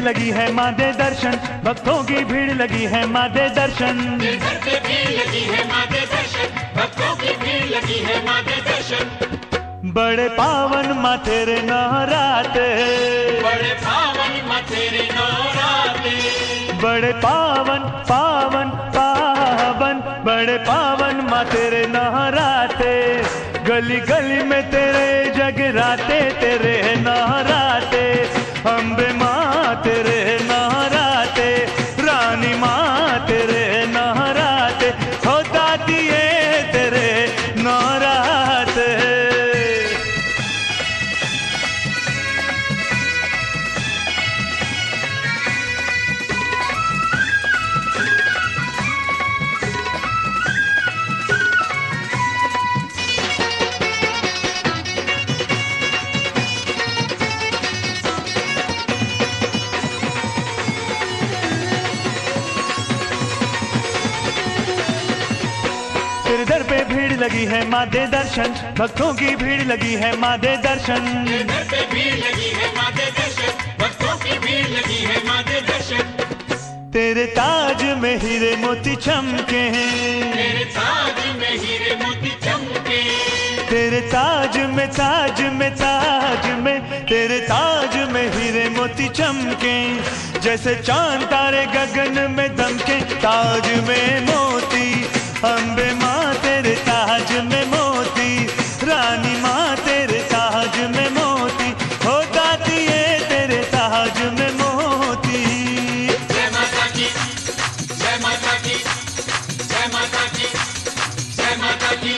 लगी है माँ दे दर्शन, भक्तों की भीड़ लगी है माँ दे दर्शन। घर पे भीड़ लगी है माँ दे दर्शन, भक्तों की भीड़ लगी है माँ दे दर्शन। बड़े पावन माँ तेरे नौराते, बड़े पावन माँ तेरे नौराते, बड़े पावन पावन पावन, बड़े पावन माँ तेरे नौराते। गली गली में तेरे जगराते, तेरे नौराते। अम्बे माँ तेरे नौराते, रानी माँ तेरे नौराते, होता दिए तेरे नौराते। तेरे दर पे भीड़ लगी है माँ दे दर्शन, भक्तों की भीड़ लगी है माँ दे दर्शन। घर पे भीड़ लगी है माँ दे दर्शन, भक्तों की भीड़ लगी है माँ दे दर्शन। तेरे ताज में हीरे मोती चमके हैं, तेरे ताज में हीरे मोती चमके, तेरे ताज में ताज में ताज में, तेरे ताज में हीरे मोती चमके। जैसे चांद तारे गगन में दमके, ताज में मोती। अम्बे माँ तेरे ताज में मोती, रानी माँ तेरे ताज में मोती, होता दिए तेरे ताज में मोती। जय माता की, जय माता की, जय माता की, जय माता की।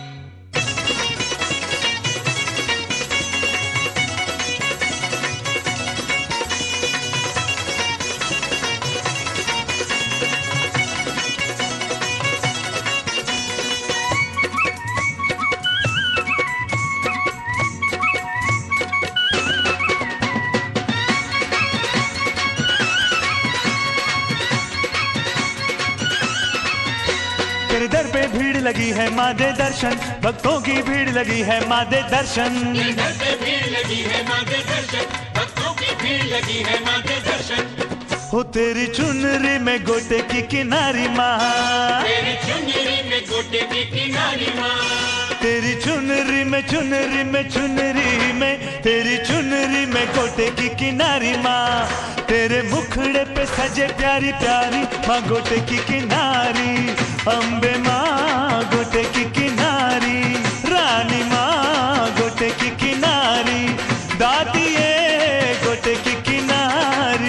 तेरे दर पे भीड़ लगी है माँ दे दर्शन, भक्तों की भीड़ लगी है माँ दे दर्शन। घर पे भीड़ लगी है माँ दे दर्शन, भक्तों की भीड़ लगी है माँ दे दर्शन। हो तेरी चुनरी में गोटे की किनारी माँ, तेरी चुनरी में गोटे की किनारी माँ, तेरी चुनरी में चुनरी में चुनरी में, तेरी चुनरी में गोटे की किनारी माँ। तेरे मुखड़े पे सजे प्यारी प्यारी माँ गोटे की किनारी। अम्बे माँ गोटे की किनारी, रानी माँ गोटे की किनारी, दादिए गोटे की किनारी।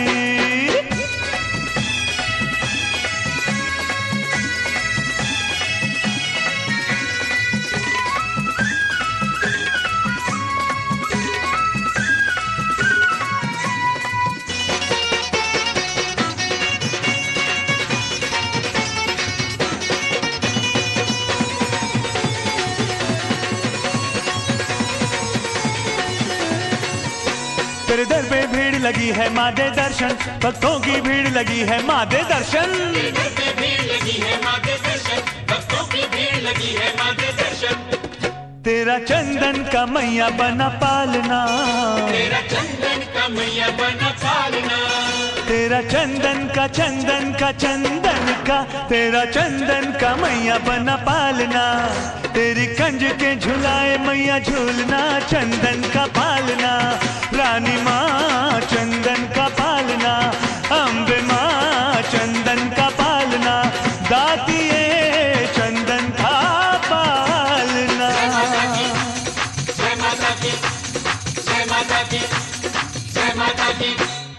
तेरे दर पे भीड़ लगी है माँ दे दर्शन, भक्तों की भीड़ लगी है माँ दे दर्शन। घर पे भीड़ लगी है माँ दे दर्शन, भक्तों की भीड़ लगी है माँ दे दर्शन। तेरा चंदन का मैया बना पालना, तेरा चंदन का मैया बना पालना, तेरा चंदन का चंदन का चंदन का, तेरा चंदन का मैया बना पालना। तेरी कंज के झुलाए मैया झूलना, चंदन का पालना। रानी माँ चंदन का पालना, अम्बे माँ चंदन का पालना, दादिए चंदन का पालना। जय माता की, जय माता की, जय माता की।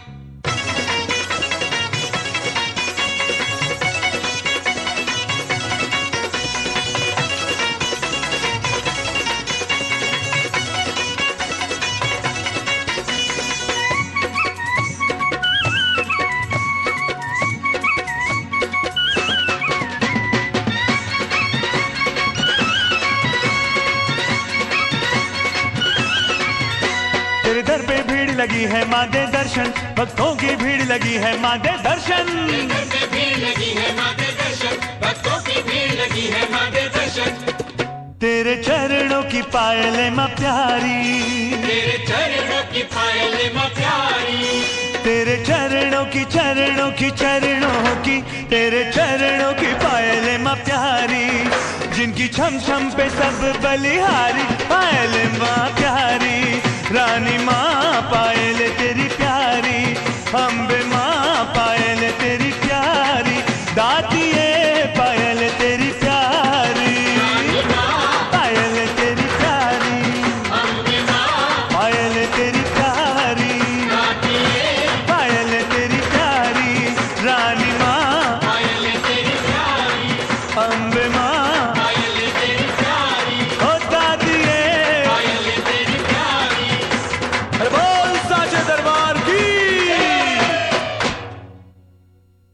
तेरे दर पे भीड़ लगी है माँ दे दर्शन, भक्तों की भीड़ लगी है माँ दे दर्शन। घर पे भीड़ लगी है माँ दे दर्शन, भक्तों की भीड़ लगी है माँ दे दर्शन। तेरे चरणों की पायलें माँ प्यारी, तेरे चरणों की पायल माँ प्यारी, तेरे चरण की चरणों की चरणों की तेरे चरणों की पायल माँ प्यारी, जिनकी छम छम पे सब बलिहारी, पायल माँ प्यारी, रानी माँ पायल तेरी प्यारी, अम्बे माँ